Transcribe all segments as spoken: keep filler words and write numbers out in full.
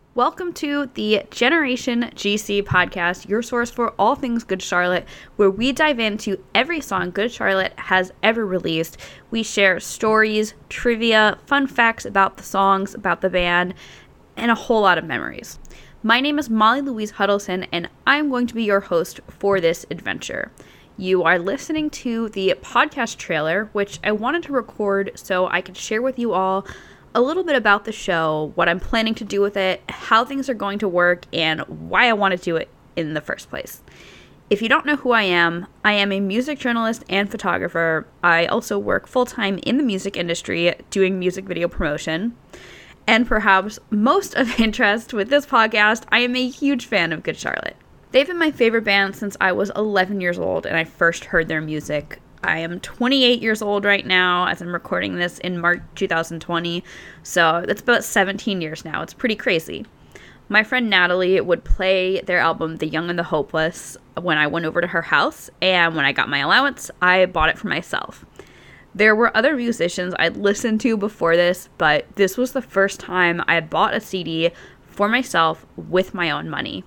Welcome to the Generation G C podcast, your source for all things Good Charlotte, where we dive into every song Good Charlotte has ever released. We share stories, trivia, fun facts about the songs, about the band, and a whole lot of memories. My name is Molly Louise Huddleston, and I'm going to be your host for this adventure. You are listening to the podcast trailer, which I wanted to record so I could share with you all a little bit about the show, what I'm planning to do with it, how things are going to work, and why I want to do it in the first place. If you don't know who I am, I am a music journalist and photographer. I also work full-time in the music industry doing music video promotion. And perhaps most of interest with this podcast, I am a huge fan of Good Charlotte. They've been my favorite band since I was eleven years old and I first heard their music. I am twenty-eight years old right now as I'm recording this in March two thousand twenty, so that's about seventeen years now. It's pretty crazy. My friend Natalie would play their album The Young and the Hopeless when I went over to her house, and when I got my allowance, I bought it for myself. There were other musicians I'd listened to before this, but this was the first time I bought a C D for myself with my own money.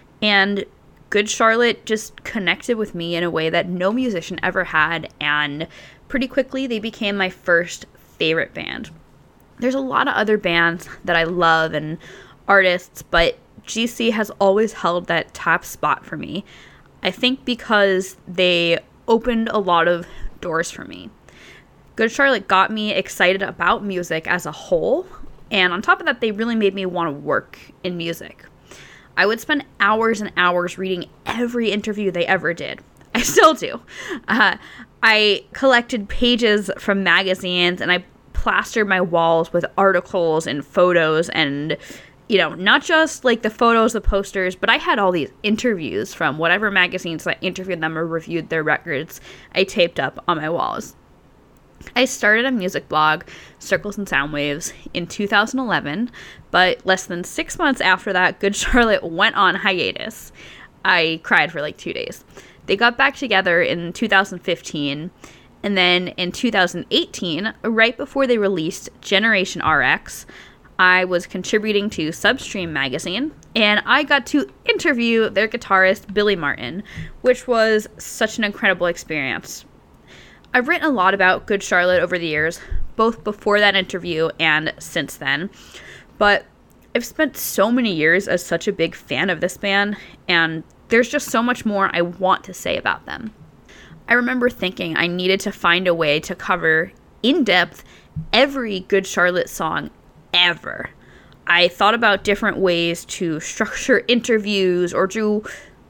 And Good Charlotte just connected with me in a way that no musician ever had, and pretty quickly they became my first favorite band. There's a lot of other bands that I love and artists, but G C has always held that top spot for me. I think because they opened a lot of doors for me. Good Charlotte got me excited about music as a whole, and on top of that, they really made me want to work in music. I would spend hours and hours reading every interview they ever did. I still do. Uh, I collected pages from magazines and I plastered my walls with articles and photos and, you know, not just like the photos, the posters, but I had all these interviews from whatever magazines that interviewed them or reviewed their records I taped up on my walls. I started a music blog, Circles and Sound Waves, in two thousand eleven, but less than six months after that, Good Charlotte went on hiatus. I cried for like two days. They got back together in two thousand fifteen, and then in two thousand eighteen, right before they released Generation R X, I was contributing to Substream magazine, and I got to interview their guitarist, Billy Martin, which was such an incredible experience. I've written a lot about Good Charlotte over the years, both before that interview and since then, but I've spent so many years as such a big fan of this band, and there's just so much more I want to say about them. I remember thinking I needed to find a way to cover in depth every Good Charlotte song ever. I thought about different ways to structure interviews or do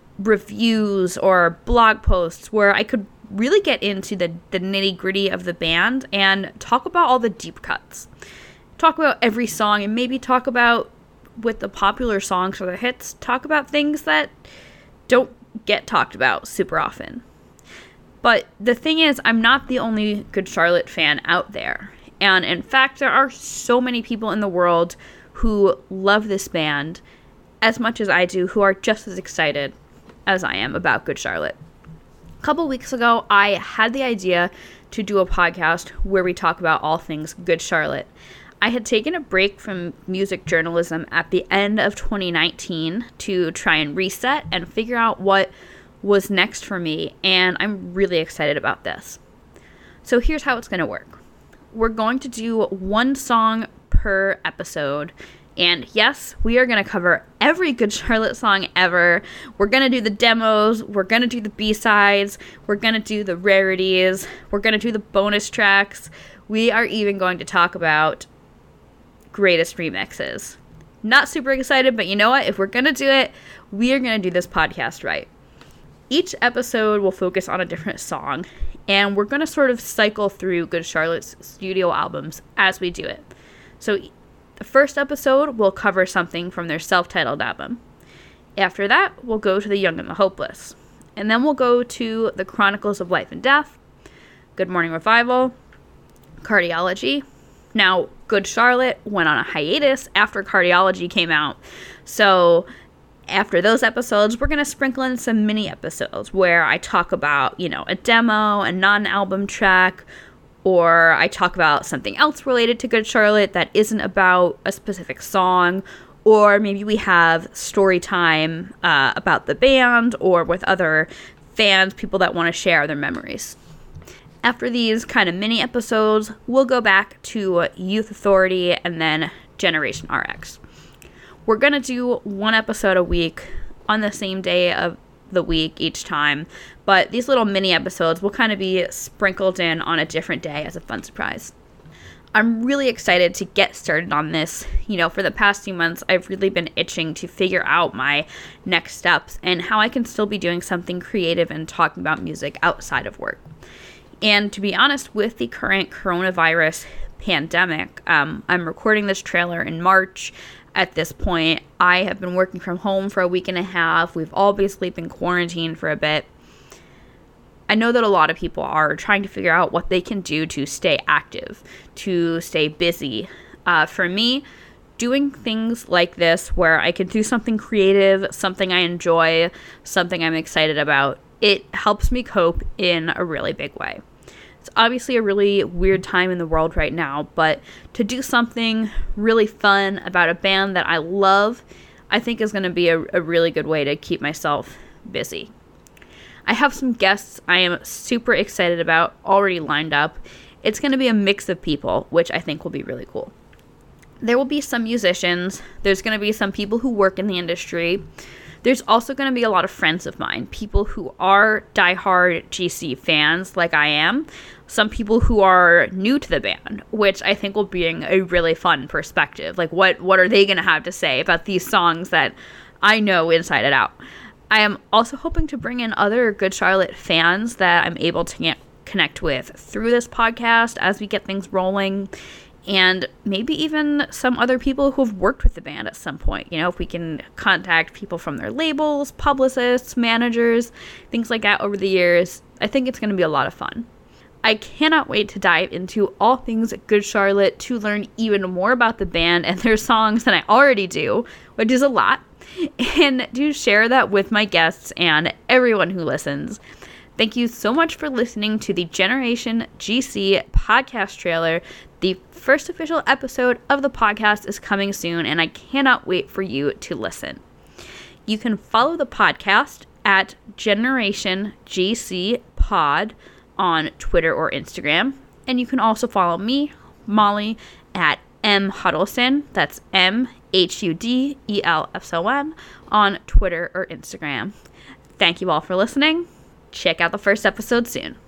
reviews or blog posts where I could really get into the, the nitty-gritty of the band and talk about all the deep cuts. Talk about every song and maybe talk about, with the popular songs or the hits, talk about things that don't get talked about super often. But the thing is, I'm not the only Good Charlotte fan out there. And in fact, there are so many people in the world who love this band as much as I do, who are just as excited as I am about Good Charlotte. A couple weeks ago, I had the idea to do a podcast where we talk about all things Good Charlotte. I had taken a break from music journalism at the end of twenty nineteen to try and reset and figure out what was next for me, and I'm really excited about this. So here's how it's going to work. We're going to do one song per episode. And yes, we are going to cover every Good Charlotte song ever. We're going to do the demos. We're going to do the B-sides. We're going to do the rarities. We're going to do the bonus tracks. We are even going to talk about greatest remixes. Not super excited, but you know what? If we're going to do it, we are going to do this podcast right. Each episode will focus on a different song, and we're going to sort of cycle through Good Charlotte's studio albums as we do it. So the first episode will cover something from their self-titled album. After that, we'll go to The Young and the Hopeless. And then we'll go to The Chronicles of Life and Death, Good Morning Revival, Cardiology. Now, Good Charlotte went on a hiatus after Cardiology came out. So after those episodes, we're going to sprinkle in some mini episodes where I talk about, you know, a demo, a non-album track, or I talk about something else related to Good Charlotte that isn't about a specific song, or maybe we have story time uh, about the band or with other fans, people that want to share their memories. After these kind of mini episodes, we'll go back to Youth Authority and then Generation R X. We're going to do one episode a week on the same day of the week each time, but these little mini episodes will kind of be sprinkled in on a different day as a fun surprise. I'm really excited to get started on this. You know, for the past few months, I've really been itching to figure out my next steps and how I can still be doing something creative and talking about music outside of work. And to be honest, with the current coronavirus pandemic, um, I'm recording this trailer in March. At this point, I have been working from home for a week and a half. We've all basically been quarantined for a bit. I know that a lot of people are trying to figure out what they can do to stay active, to stay busy. Uh, for me, doing things like this where I can do something creative, something I enjoy, something I'm excited about, it helps me cope in a really big way. It's obviously a really weird time in the world right now, but to do something really fun about a band that I love, I think is going to be a, a really good way to keep myself busy. I have some guests I am super excited about already lined up. It's going to be a mix of people, which I think will be really cool. There will be some musicians. There's going to be some people who work in the industry. There's also going to be a lot of friends of mine, people who are diehard G C fans like I am. Some people who are new to the band, which I think will bring a really fun perspective. Like, what, what are they going to have to say about these songs that I know inside and out? I am also hoping to bring in other Good Charlotte fans that I'm able to get, connect with through this podcast as we get things rolling, and maybe even some other people who have worked with the band at some point. You know, if we can contact people from their labels, publicists, managers, things like that over the years, I think it's going to be a lot of fun. I cannot wait to dive into all things Good Charlotte, to learn even more about the band and their songs than I already do, which is a lot, and to share that with my guests and everyone who listens. Thank you so much for listening to the Generation G C podcast trailer. The first official episode of the podcast is coming soon, and I cannot wait for you to listen. You can follow the podcast at Generation G C Pod on Twitter or Instagram, and you can also follow me, Molly, at M Huddleston. That's M H U D E L S O N on Twitter or Instagram. Thank you all for listening. Check out the first episode soon.